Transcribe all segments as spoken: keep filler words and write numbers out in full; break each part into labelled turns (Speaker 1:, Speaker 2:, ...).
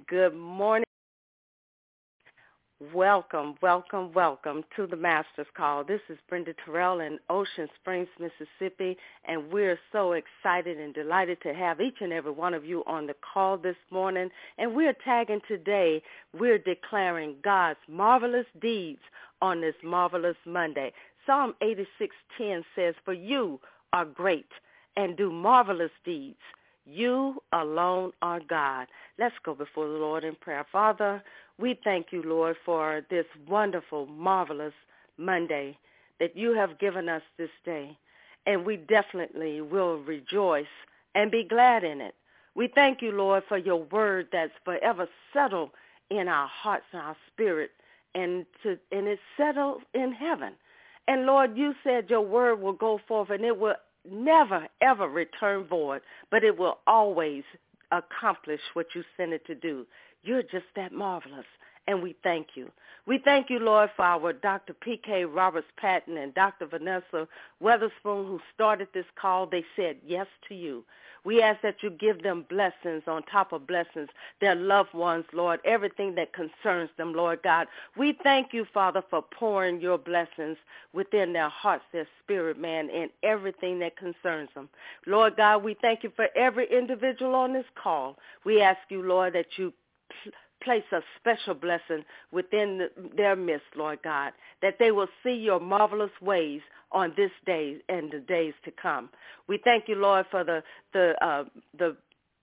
Speaker 1: Good morning. Welcome, welcome, welcome to the Master's Call. This is Brenda Terrell in Ocean Springs, Mississippi, and we're so excited and delighted to have each and every one of you on the call this morning. And we're tagging today, we're declaring God's marvelous deeds on this marvelous Monday. Psalm eighty-six ten says, "For you are great and do marvelous deeds. You alone are God." Let's go before the Lord in prayer. Father, we thank you, Lord, for this wonderful, marvelous Monday that you have given us this day. And we definitely will rejoice and be glad in it. We thank you, Lord, for your word that's forever settled in our hearts and our spirit, and to and it's settled in heaven. And, Lord, you said your word will go forth and it will never, ever return void, but it will always accomplish what you sent it to do. You're just that marvelous, and we thank you. We thank you, Lord, for our Doctor P K Roberts-Patton and Doctor Vanessa Weatherspoon, who started this call. They said yes to you. We ask that you give them blessings on top of blessings, their loved ones, Lord, everything that concerns them, Lord God. We thank you, Father, for pouring your blessings within their hearts, their spirit, man, and everything that concerns them. Lord God, we thank you for every individual on this call. We ask you, Lord, that you place a special blessing within the, their midst, Lord God, that they will see your marvelous ways on this day and the days to come. We thank you, Lord, for the the uh, the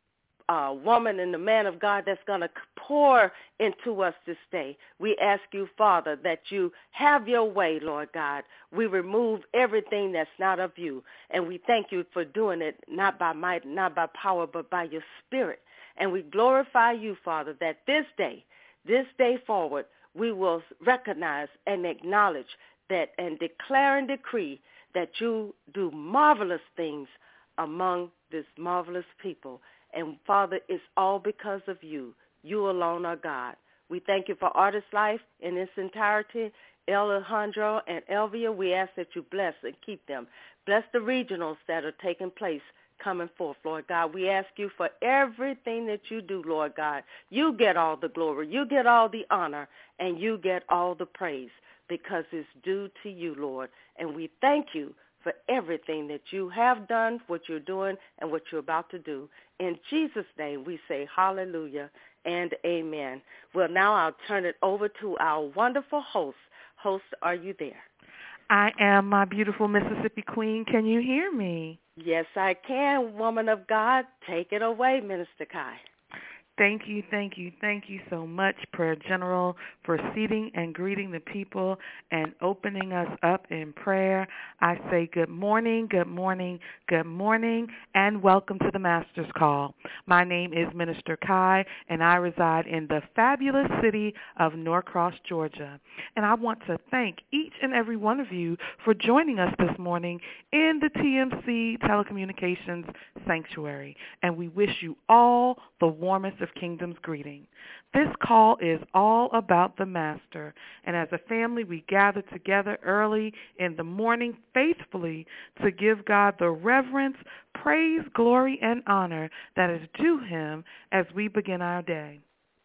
Speaker 1: uh, woman and the man of God that's going to pour into us this day. We ask you, Father, that you have your way, Lord God. We remove everything that's not of you, and we thank you for doing it not by might, not by power, but by your spirit. And we glorify you, Father, that this day, this day forward, we will recognize and acknowledge that and declare and decree that you do marvelous things among this marvelous people. And, Father, it's all because of you. You alone are God. We thank you for Artist Life in its entirety. Alejandro and Elvia, we ask that you bless and keep them. Bless the regionals that are taking place coming forth, Lord God. We ask you for everything that you do, Lord God. You get all the glory, you get all the honor, and you get all the praise because it's due to you, Lord. And we thank you for everything that you have done, what you're doing, and what you're about to do. In Jesus' name, we say hallelujah and amen. Well, now I'll turn it over to our wonderful host. Host, are you there?
Speaker 2: I am, my beautiful Mississippi Queen. Can you hear me?
Speaker 1: Yes, I can, woman of God. Take it away, Minister Kai.
Speaker 2: Thank you, thank you, thank you so much, Prayer General, for seating and greeting the people and opening us up in prayer. I say good morning, good morning, good morning, and welcome to the Master's Call. My name is Minister Kai, and I reside in the fabulous city of Norcross, Georgia. And I want to thank each and every one of you for joining us this morning in the T M C Telecommunications Sanctuary. And we wish you all the warmest of Kingdom's greeting. This call is all about the Master, and as a family we gather together early in the morning faithfully to give God the reverence, praise, glory, and honor that is due him as we begin our day.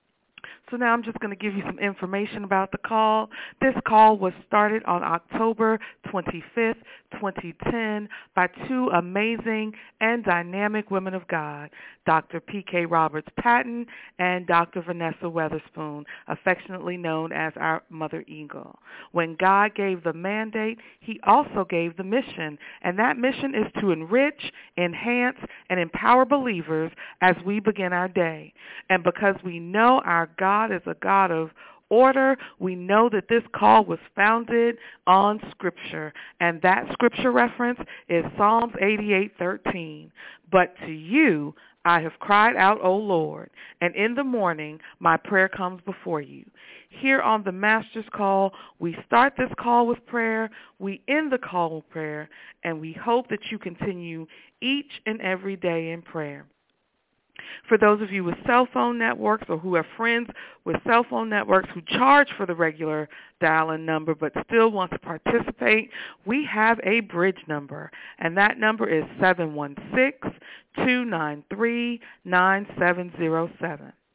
Speaker 2: So now I'm just going to give you some information about the call. This call was started on October twenty-fifth, twenty ten by two amazing and dynamic women of God, Doctor P K Roberts-Patton and Doctor Vanessa Weatherspoon, affectionately known as our Mother Eagle. When God gave the mandate, he also gave the mission, and that mission is to enrich, enhance, and empower believers as we begin our day. And because we know our God is a God of order, we know that this call was founded on Scripture, and that Scripture reference is Psalms eighty-eight thirteen. But to you I have cried out, O Lord, and in the morning my prayer comes before you. Here on the Master's Call, we start this call with prayer, we end the call with prayer, and we hope that you continue each and every day in prayer. For those of you with cell phone networks or who have friends with cell phone networks who charge for the regular dial-in number but still want to participate, we have a bridge number, and that number is seven one six, two nine three, nine seven zero seven.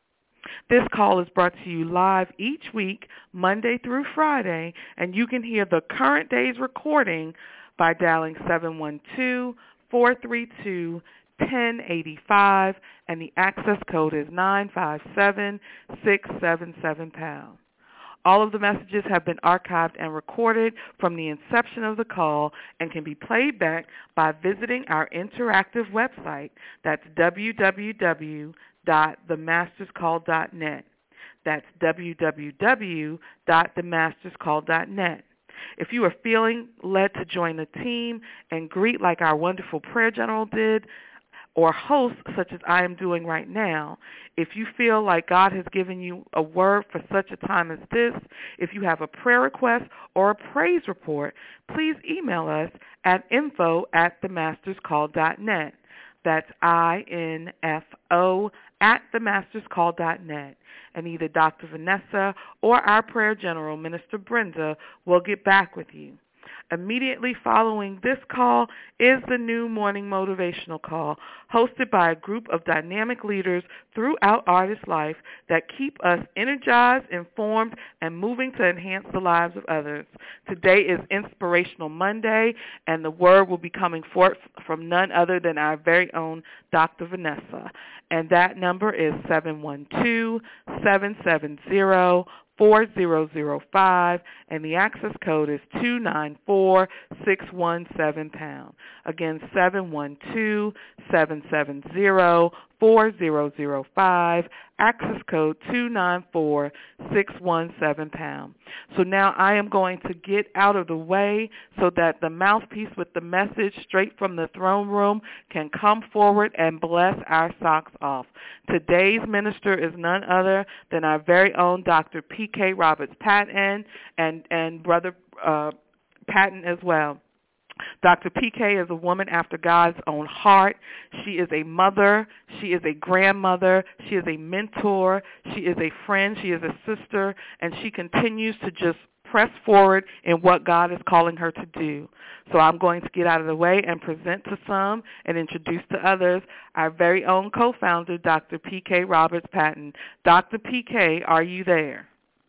Speaker 2: This call is brought to you live each week, Monday through Friday, and you can hear the current day's recording by dialing seven one two, four three two, one zero eight five, and the access code is nine five seven, six seven seven pound. All of the messages have been archived and recorded from the inception of the call and can be played back by visiting our interactive website. That's w w w dot the masters call dot net. That's w w w dot the masters call dot net. If you are feeling led to join the team and greet like our wonderful prayer general did, or host such as I am doing right now, if you feel like God has given you a word for such a time as this, if you have a prayer request or a praise report, please email us at info at the masters call dot net. That's I N F O at the masters call dot net. And either Doctor Vanessa or our prayer general, Minister Brenda, will get back with you. Immediately following this call is the new morning motivational call, hosted by a group of dynamic leaders throughout Artist Life that keep us energized, informed, and moving to enhance the lives of others. Today is Inspirational Monday, and the word will be coming forth from none other than our very own Doctor Vanessa. And that number is seven one two, seven seven zero, four zero zero five, and the access code is two nine four, six one seven pound. Again, seven one two, seven seven zero, four zero zero five, access code two nine four, six one seven pound. So now I am going to get out of the way so that the mouthpiece with the message straight from the throne room can come forward and bless our socks off. Today's minister is none other than our very own Doctor P K Roberts Patton and, and Brother uh, Patton as well. Doctor P K is a woman after God's own heart. She is a mother. She is a grandmother. She is a mentor. She is a friend. She is a sister. And she continues to just press forward in what God is calling her to do. So I'm going to get out of the way and present to some and introduce to others our very own co-founder, Doctor P K Roberts Patton. Doctor P K, are you there?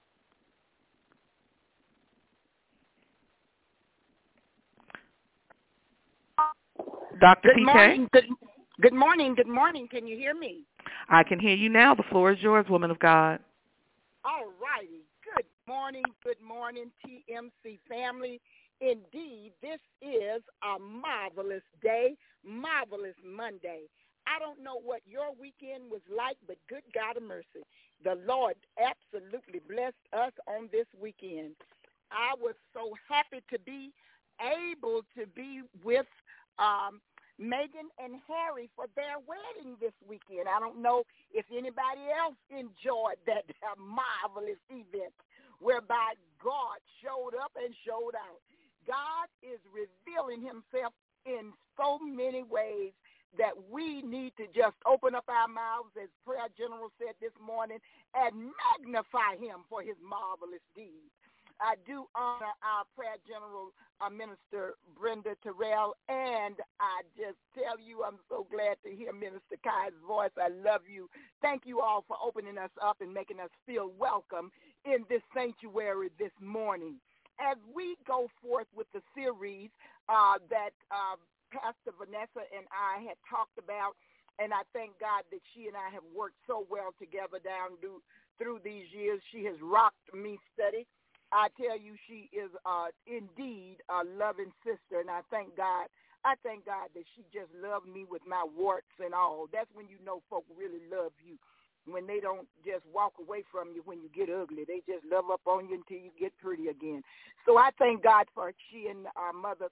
Speaker 2: Doctor
Speaker 3: Good
Speaker 2: P K?
Speaker 3: morning. Good, good morning. Good morning. Can you hear me?
Speaker 2: I can hear you now. The floor is yours, woman of God.
Speaker 3: All righty. Good morning. Good morning, T M C family. Indeed, this is a marvelous day, marvelous Monday. I don't know what your weekend was like, but good God of mercy, the Lord absolutely blessed us on this weekend. I was so happy to be able to be with um, Meghan and Harry for their wedding this weekend. I don't know if anybody else enjoyed that marvelous event whereby God showed up and showed out. God is revealing himself in so many ways that we need to just open up our mouths, as Prayer General said this morning, and magnify him for his marvelous deeds. I do honor our Prayer General, uh, Minister Brenda Terrell, and I just tell you I'm so glad to hear Minister Kai's voice. I love you. Thank you all for opening us up and making us feel welcome in this sanctuary this morning. As we go forth with the series uh, that uh, Pastor Vanessa and I had talked about, and I thank God that she and I have worked so well together down through, through these years. She has rocked me steady. I tell you, she is uh, indeed a loving sister, and I thank God. I thank God that she just loved me with my warts and all. That's when you know folk really love you, when they don't just walk away from you when you get ugly. They just love up on you until you get pretty again. So I thank God for she and our mother,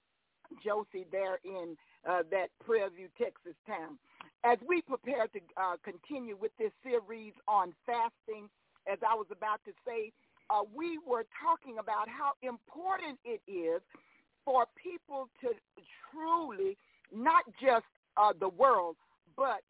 Speaker 3: Josie, there in uh, that Prairie View, Texas town. As we prepare to uh, continue with this series on fasting, as I was about to say, Uh, we were talking about how important it is for people to truly, not just uh, the world, but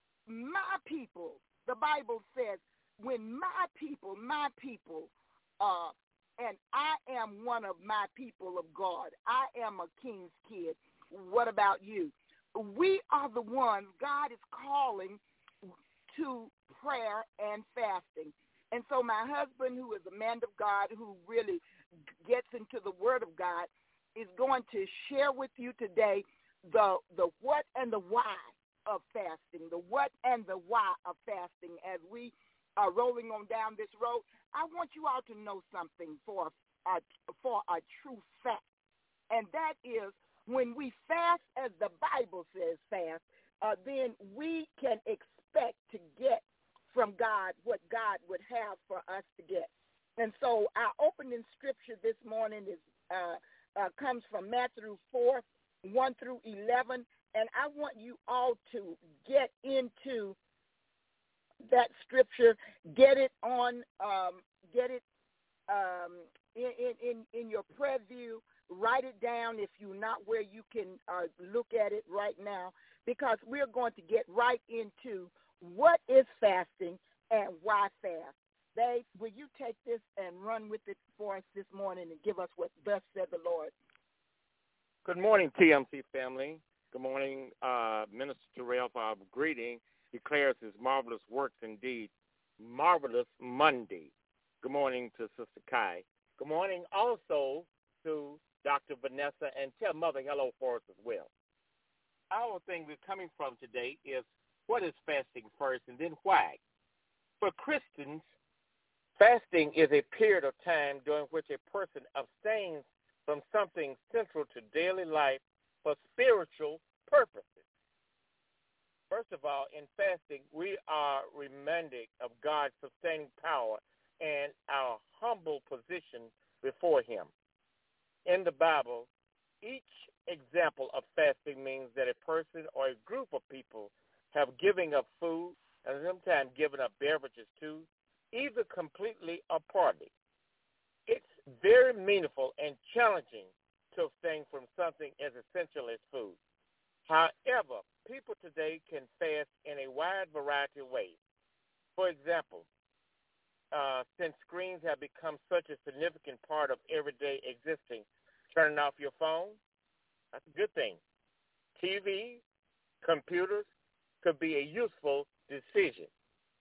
Speaker 3: my people. The Bible says, when my people, my people, uh, and I am one of my people of God. I am a king's kid. What about you? We are the ones God is calling into prayer and fasting. And so my husband, who is a man of God, who really gets into the Word of God, is going to share with you today the the what and the why of fasting, the what and the why of fasting. As we are rolling on down this road, I want you all to know something for a, for a true fact, and that is when we fast as the Bible says fast, uh, then we can expect to get from God what God would have for us to get. And so our opening scripture this morning is uh, uh, comes from Matthew four, one through eleven, and I want you all to get into that scripture, get it on, um, get it um, in, in, in your prayer view, write it down if you're not where you can uh, look at it right now, because we're going to get right into what is fasting and why fast. Babe, will you take this and run with it for us this morning and give us what thus said the Lord?
Speaker 4: Good morning, T M C family. Good morning, uh, Minister Terrell, for our greeting declares his marvelous works indeed. Marvelous Monday. Good morning to Sister Kai. Good morning also to Doctor Vanessa, and tell Mother hello for us as well. Our thing we're coming from today is what is fasting first and then why. For Christians, fasting is a period of time during which a person abstains from something central to daily life for spiritual purposes. First of all, in fasting, we are reminded of God's sustaining power and our humble position before him. In the Bible, each example of fasting means that a person or a group of people have given up food and sometimes given up beverages too, either completely or partly. It's very meaningful and challenging to abstain from something as essential as food. However, people today can fast in a wide variety of ways. For example, uh, since screens have become such a significant part of everyday existing, turning off your phone, that's a good thing. T V, computers could be a useful decision.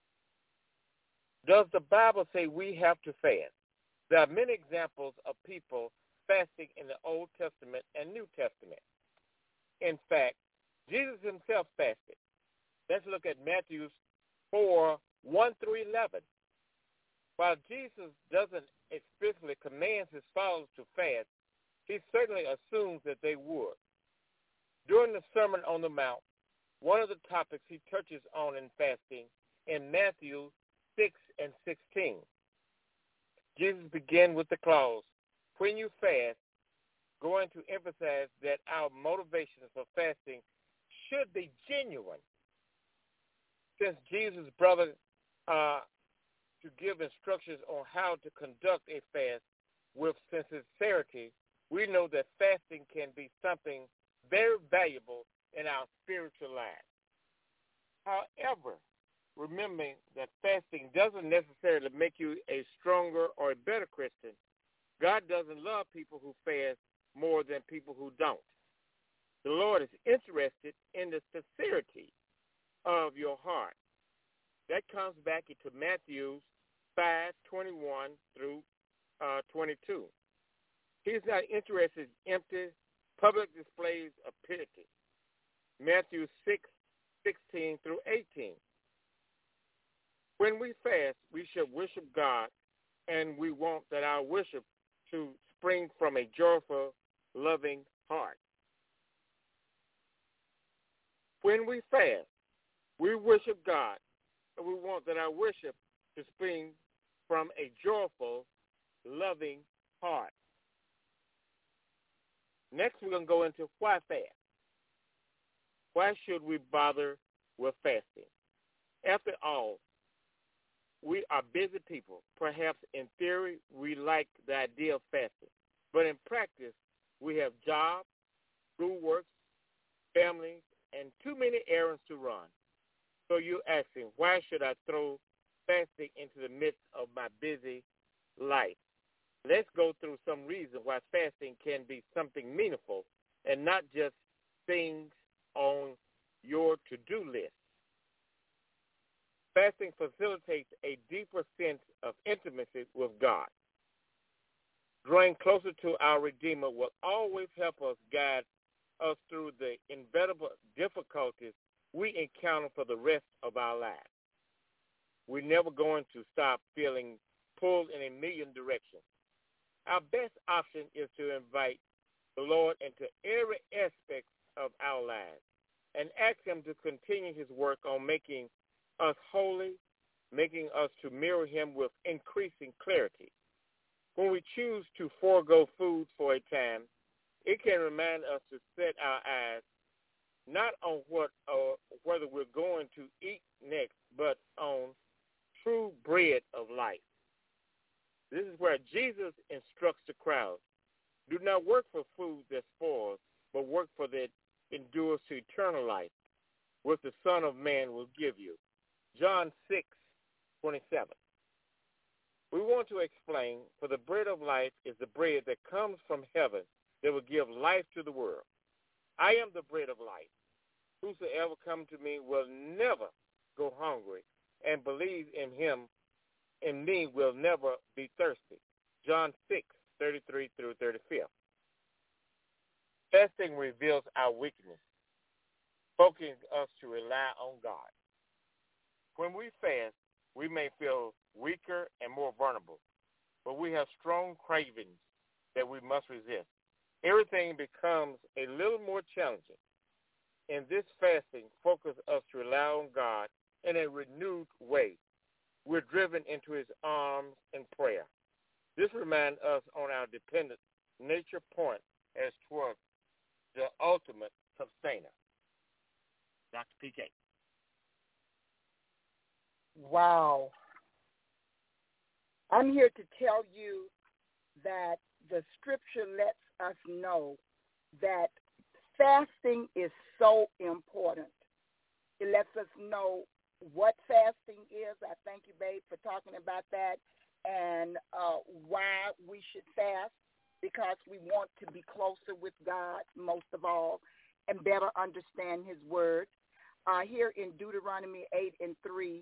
Speaker 4: Does the Bible say we have to fast? There are many examples of people fasting in the Old Testament and New Testament. In fact, Jesus himself fasted. Let's look at Matthew four, one through eleven. While Jesus doesn't explicitly command his followers to fast, he certainly assumes that they would. During the Sermon on the Mount, one of the topics he touches on in fasting in Matthew six and sixteen. Jesus began with the clause, when you fast, going to emphasize that our motivations for fasting should be genuine. Since Jesus' brother uh, to give instructions on how to conduct a fast with sincerity, we know that fasting can be something very valuable in our spiritual lives. However, remembering that fasting doesn't necessarily make you a stronger or a better Christian, God doesn't love people who fast more than people who don't. The Lord is interested in the sincerity of your heart. That comes back into Matthew five, twenty-one through uh, twenty-two. He's not interested in empty public displays of piety. Matthew six, sixteen through eighteen. When we fast, we should worship God, and we want that our worship to spring from a joyful, loving heart. When we fast, we worship God, and we want that our worship to spring from a joyful, loving heart. Next, we're going to go into why fast. Why should we bother with fasting? After all, we are busy people. Perhaps in theory, we like the idea of fasting. But in practice, we have jobs, schoolwork, family, and too many errands to run. So you're asking, why should I throw fasting into the midst of my busy life? Let's go through some reasons why fasting can be something meaningful and not just things on your to-do list. Fasting facilitates a deeper sense of intimacy with God. Drawing closer to our Redeemer will always help us guide us through the inevitable difficulties we encounter for the rest of our lives. We're never going to stop feeling pulled in a million directions. Our best option is to invite the Lord into every aspect of our lives and ask him to continue his work on making us holy, making us to mirror him with increasing clarity. When we choose to forego food for a time, it can remind us to set our eyes not on what or whether we're going to eat next, but on true bread of life. This is where Jesus instructs the crowd. Do not work for food that spoils, but work for that endures to eternal life, which the Son of Man will give you. John six twenty-seven. We want to explain, for the bread of life is the bread that comes from heaven that will give life to the world. I am the bread of life. Whosoever comes to me will never go hungry, and believe in him, in me will never be thirsty. John six thirty-three through thirty-five. Fasting reveals our weakness, focusing us to rely on God. When we fast, we may feel weaker and more vulnerable, but we have strong cravings that we must resist. Everything becomes a little more challenging. In this fasting, focus us to rely on God in a renewed way. We're driven into his arms in prayer. This reminds us on our dependent nature point as toward the ultimate sustainer. Doctor P K.
Speaker 3: Wow. I'm here to tell you that the scripture lets us know that fasting is so important. It lets us know what fasting is. I thank you, babe, for talking about that, and uh, why we should fast, because we want to be closer with God most of all and better understand his word. Uh, here in Deuteronomy eight and three,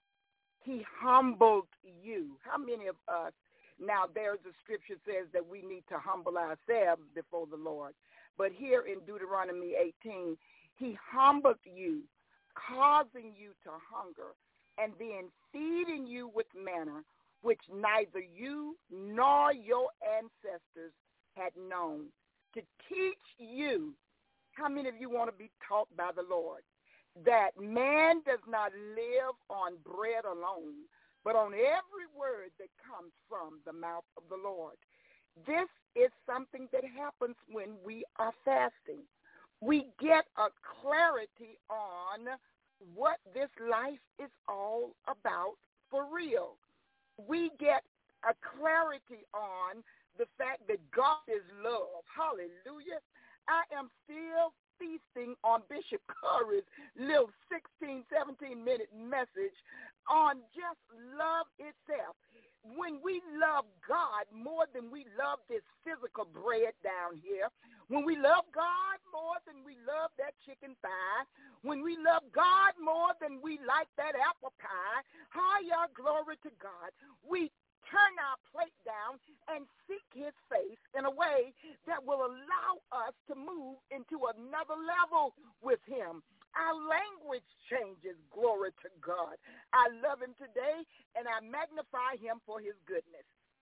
Speaker 3: he humbled you. How many of us, now there's a scripture says that we need to humble ourselves before the Lord. But here in Deuteronomy eighteen, he humbled you, causing you to hunger, and then feeding you with manna, which neither you nor your ancestors had known, to teach you. How many of you want to be taught by the Lord? That man does not live on bread alone, but on every word that comes from the mouth of the Lord. This is something that happens when we are fasting. We get a clarity on what this life is all about for real. We get a clarity on the fact that God is love. Hallelujah. I am still feasting on Bishop Curry's little sixteen, seventeen minute message on just love itself. When we love God more than we love this physical bread down here, when we love God more than we love that chicken thigh, when we love God more than we like that apple pie, hallelujah, glory to God, we turn our plate down and seek his face in a way that will allow us to move into another level with him. Our language changes, glory to God. I love him today, and I magnify him for his goodness.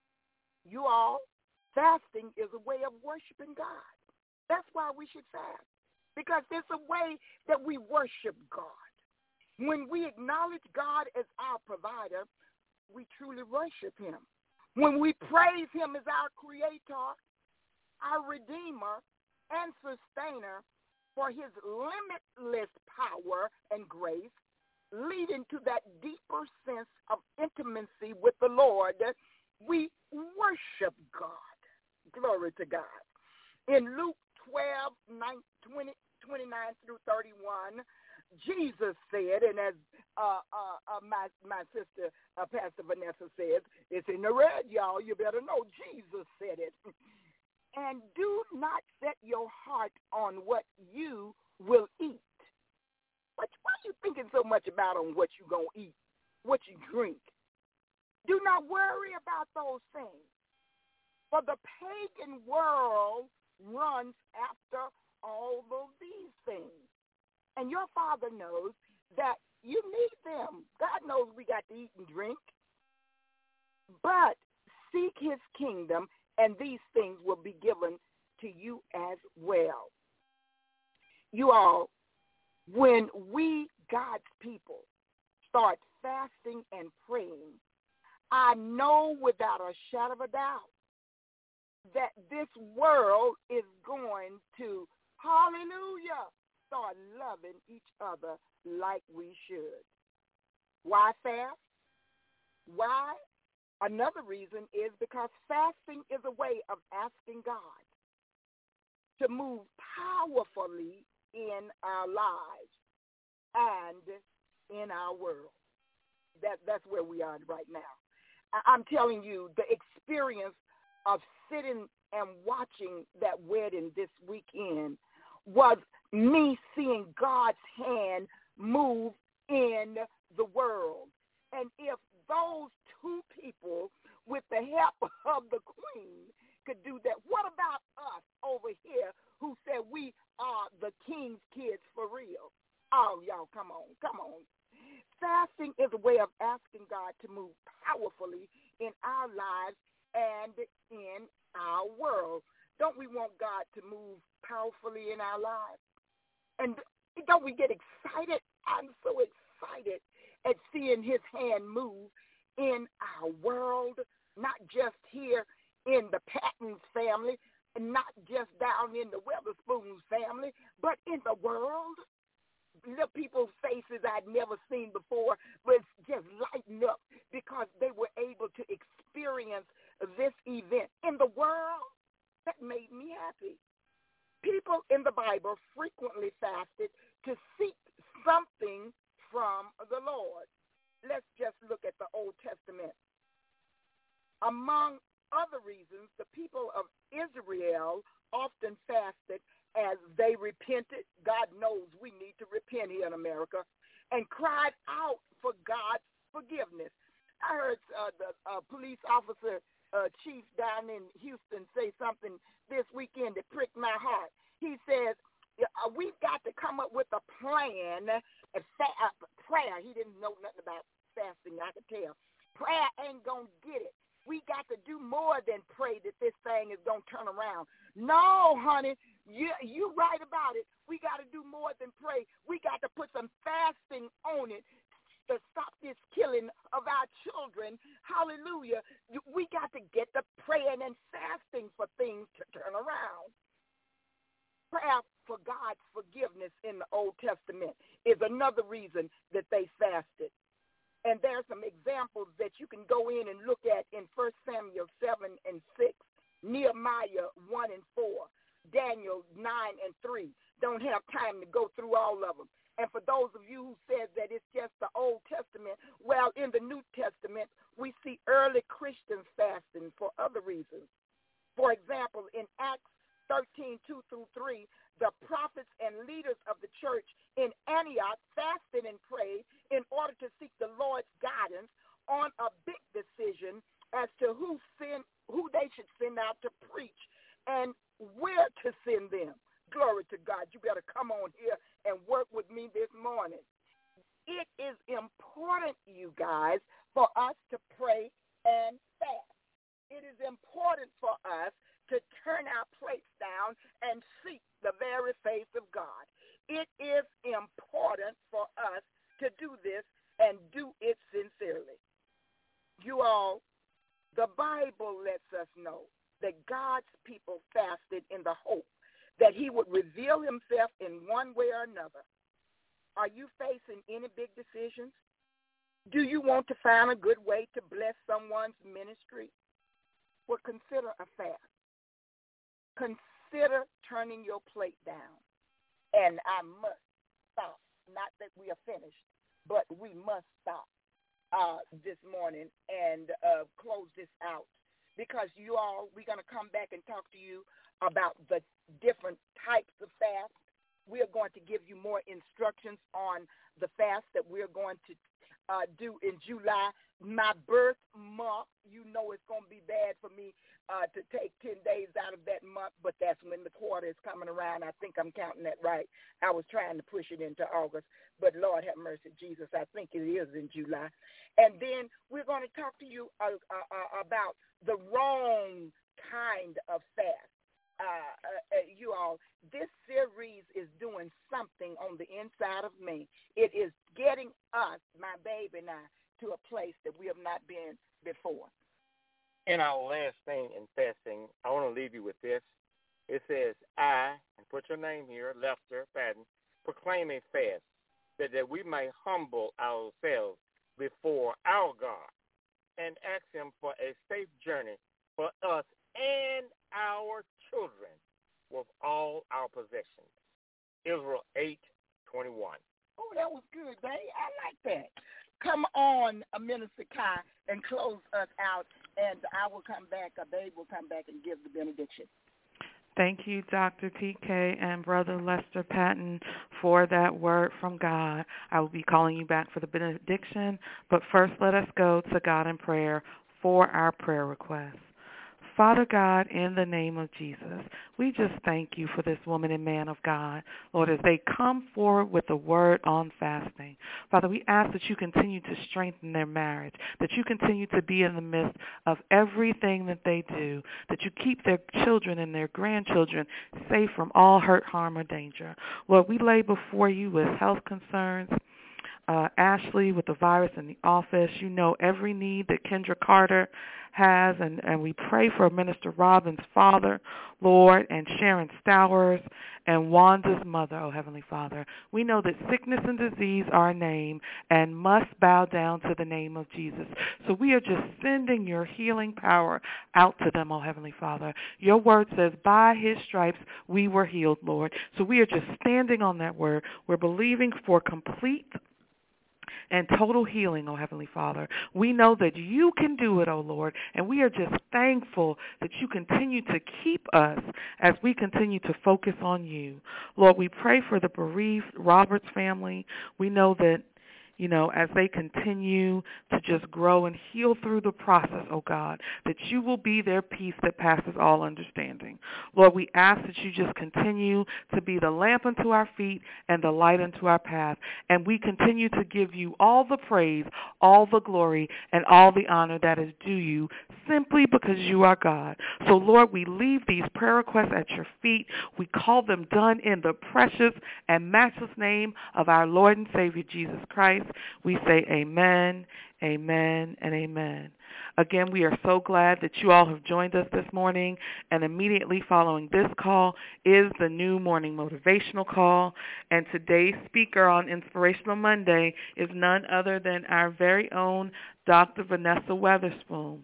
Speaker 3: You all, fasting is a way of worshiping God. That's why we should fast, because it's a way that we worship God. When we acknowledge God as our provider, we truly worship him. When we praise him as our creator, our redeemer, and sustainer for his limitless power and grace, leading to that deeper sense of intimacy with the Lord, we worship God. Glory to God. In Luke twelve, twenty, twenty-nine through thirty-one, Jesus said, and as uh, uh, uh, my my sister, uh, Pastor Vanessa says, it's in the red, y'all. You better know Jesus said it. And do not set your heart on what you will eat. What, why are you thinking so much about on what you're going to eat? what you drink. Do not worry about those things. For the pagan world runs after all of these things. And your Father knows that you need them. God knows we got to eat and drink. But seek his kingdom, and these things will be given to you as well. You all, when we, God's people, start fasting and praying, I know without a shadow of a doubt that this world is going to, hallelujah, start loving each other like we should. Why fast? Why? Another reason is because fasting is a way of asking God to move powerfully in our lives and in our world. That, that's where we are right now. I'm telling you, the experience of sitting and watching that wedding this weekend was me seeing God's hand move in the world. And if those two people, with the help of the queen, could do that, what about us over here who said we are the king's kids for real? Oh, y'all, come on, come on. Fasting is a way of asking God to move powerfully in our lives and in our world. Don't we want God to move powerfully in our lives? And don't we get excited? I'm so excited at seeing his hand move in our world, not just here in the Patton's family, and not just down in the Weatherspoons family, but in the world. The people's faces I'd never seen before was just lighting up because they were able to experience this event in the world. That made me happy. People in the Bible frequently fasted to seek something from the Lord. Let's just look at the Old Testament. Among other reasons, the people of Israel often fasted as they repented. God knows we need to repent here in America, and cried out for God's forgiveness. I heard uh, the uh, police officer uh, chief down in Houston say something this weekend that pricked my heart. He says, uh, we've got to come up with a plan, a fa- uh, prayer. He didn't know nothing about fasting, I could tell. Prayer ain't going to get it. We got to do more than pray that this thing is going to turn around. No, honey, you, you right about it. We got to do more than pray. We got to put some fasting on it to stop this killing of our children. Hallelujah. We got to get the praying and fasting for things to turn around. Prayer for God's forgiveness in the Old Testament is another reason that they fasted. And there are some examples that you can go in and look at in First Samuel seven and six, Nehemiah one and four, Daniel nine and three. Don't have time to go through all of them. And for those of you who said that it's just the Old Testament, well, in the New Testament, we see early Christians fasting for other reasons. For example, in Acts thirteen, two through three, the prophets and leaders of the church in Antioch fasted and prayed in order to seek the Lord's guidance on a big decision as to who send, who they should send out to preach and where to send them. Glory to God. You better come on here and work with me this morning. It is important, you guys, for us to pray and fast. It is important for us to turn our plates down and seek the very face of God. It is important for us to do this and do it sincerely. You all, the Bible lets us know that God's people fasted in the hope that he would reveal himself in one way or another. Are you facing any big decisions? Do you want to find a good way to bless someone's ministry? Well, consider a fast. Consider turning your plate down. And I must stop. Not that we are finished, but we must stop uh, this morning and uh, close this out. Because you all, we're going to come back and talk to you about the different types of fast. We are going to give you more instructions on the fast that we're going to uh, due in July. My birth month, you know it's going to be bad for me uh, to take ten days out of that month, but that's when the quarter is coming around. I think I'm counting that right. I was trying to push it into August, but Lord have mercy, Jesus, I think it is in July. And then we're going to talk to you uh, uh, uh, about the wrong kind of fast. Uh, uh, you all, this series is doing something on the inside of me. It is getting us, my baby and I, to a place that we have not been before.
Speaker 4: And our last thing in fasting, I want to leave you with this. It says, I, and put your name here, Lester Patton, proclaim a fast, that, that we may humble ourselves before our God and ask him for a safe journey for us and our children with all our possessions. Israel eight twenty-one.
Speaker 3: Oh, that was good, babe. I like that. Come on, Minister Kai, and close us out, and I will come back, or Babe will come back and give the benediction.
Speaker 2: Thank you, Doctor P K and Brother Lester Patton, for that word from God. I will be calling you back for the benediction, but first let us go to God in prayer for our prayer requests. Father God, in the name of Jesus, we just thank you for this woman and man of God, Lord, as they come forward with the word on fasting. Father, we ask that you continue to strengthen their marriage, that you continue to be in the midst of everything that they do, that you keep their children and their grandchildren safe from all hurt, harm, or danger. Lord, we lay before you with health concerns. Uh, Ashley with the virus in the office. You know every need that Kendra Carter has, and, and we pray for Minister Robin's father, Lord, and Sharon Stowers, and Wanda's mother, oh Heavenly Father. We know that sickness and disease are a name and must bow down to the name of Jesus. So we are just sending your healing power out to them, oh Heavenly Father. Your word says, by his stripes we were healed, Lord. So we are just standing on that word. We're believing for complete and total healing, oh Heavenly Father. We know that you can do it, oh Lord, and we are just thankful that you continue to keep us as we continue to focus on you. Lord, we pray for the bereaved Roberts family. We know that, you know, as they continue to just grow and heal through the process, oh God, that you will be their peace that passes all understanding. Lord, we ask that you just continue to be the lamp unto our feet and the light unto our path. And we continue to give you all the praise, all the glory, and all the honor that is due you simply because you are God. So, Lord, we leave these prayer requests at your feet. We call them done in the precious and matchless name of our Lord and Savior, Jesus Christ. We say amen, amen, and amen. Again, we are so glad that you all have joined us this morning, and immediately following this call is the new morning motivational call, and today's speaker on Inspirational Monday is none other than our very own Doctor Vanessa Weatherspoon.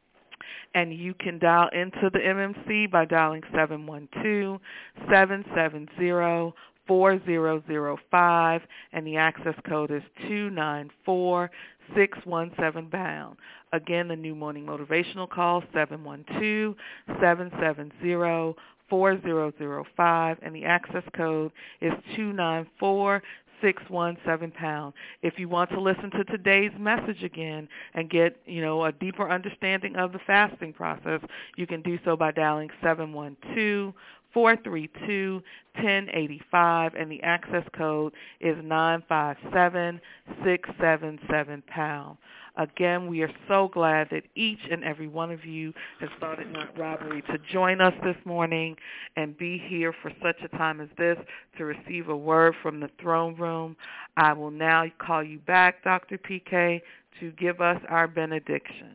Speaker 2: And you can dial into the M M C by dialing seven one two, seven seven zero, four zero zero five, and the access code is two nine four, six one seven pound. Again, the new morning motivational call, seven one two, seven seven zero, four zero zero five, and the access code is two nine four, six one seven pound. If you want to listen to today's message again and get, you know, a deeper understanding of the fasting process, you can do so by dialing seven one two, four three two, one zero eight five, and the access code is nine five seven, six seven seven pound. Again, we are so glad that each and every one of you has thought it not robbery to join us this morning and be here for such a time as this to receive a word from the throne room. I will now call you back, Doctor P K, to give us our benediction.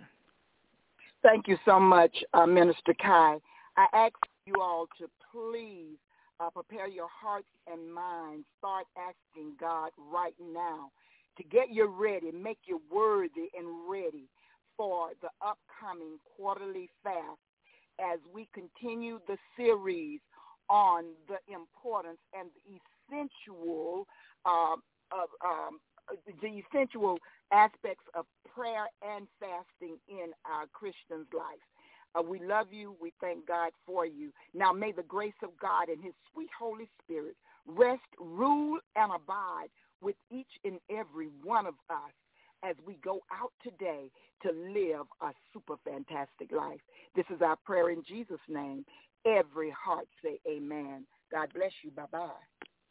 Speaker 3: Thank you so much, uh, Minister Kai. I ask you all to please uh, prepare your hearts and minds. Start asking God right now to get you ready, make you worthy and ready for the upcoming quarterly fast as we continue the series on the importance and the essential, uh, of, um, the essential aspects of prayer and fasting in our Christian's life. Uh, we love you. We thank God for you. Now may the grace of God and his sweet Holy Spirit rest, rule, and abide with each and every one of us as we go out today to live a super fantastic life. This is our prayer in Jesus' name. Every heart say amen. God bless you. Bye-bye.